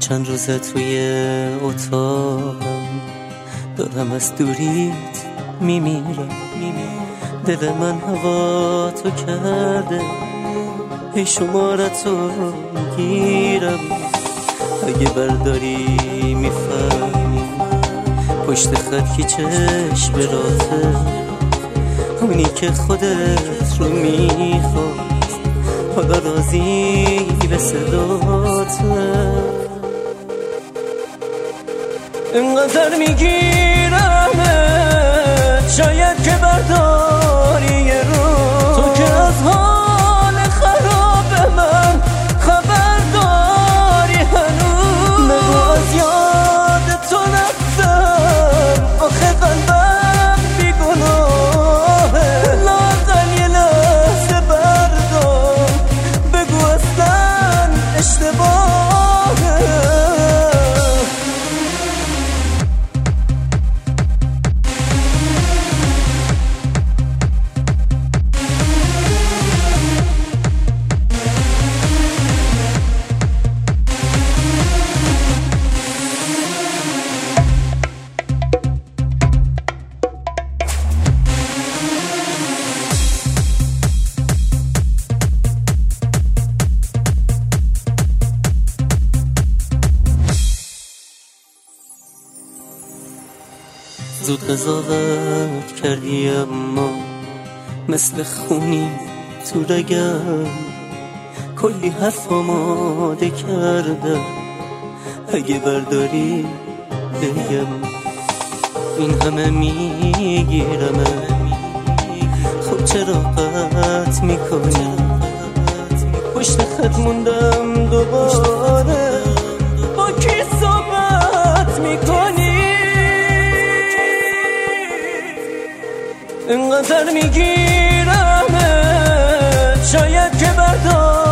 چند روزه توی اتاقم دارم از دوریت میمیرم. دل من هوا تو کرده، ای شمارتو گیرم. اگه برداری میفهمی پشت خط کی چشم راته، اونی که خودت رو میخواست حالا راضی به صداته. اینقدر میگیرمت شاید که برداری یه روز، تو که از حال خراب من خبر داری هنوز. نگو از یاد تو رفتم، آخه قلبم بیگناهه. لااقل یه لحظه بردار، بگو اصلا اشتباهه. زود قضاوت کردی اما مثل خونی تو رگم، کلی حرف آماده کردم. اگه برداری بگم این همه میگیرم، خب چرا قطع میکنی؟ پشت خط موندم دوباره، با کی صحبت میکنی؟ اینقدر میگیرمت شاید که بردار